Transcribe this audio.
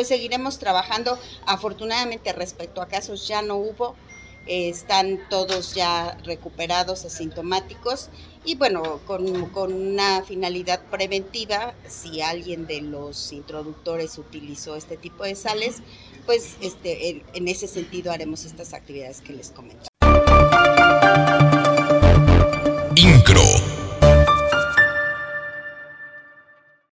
pues seguiremos trabajando. Afortunadamente respecto a casos ya no hubo, están todos ya recuperados, asintomáticos, y bueno, con una finalidad preventiva, si alguien de los introductores utilizó este tipo de sales, pues en ese sentido haremos estas actividades que les comento.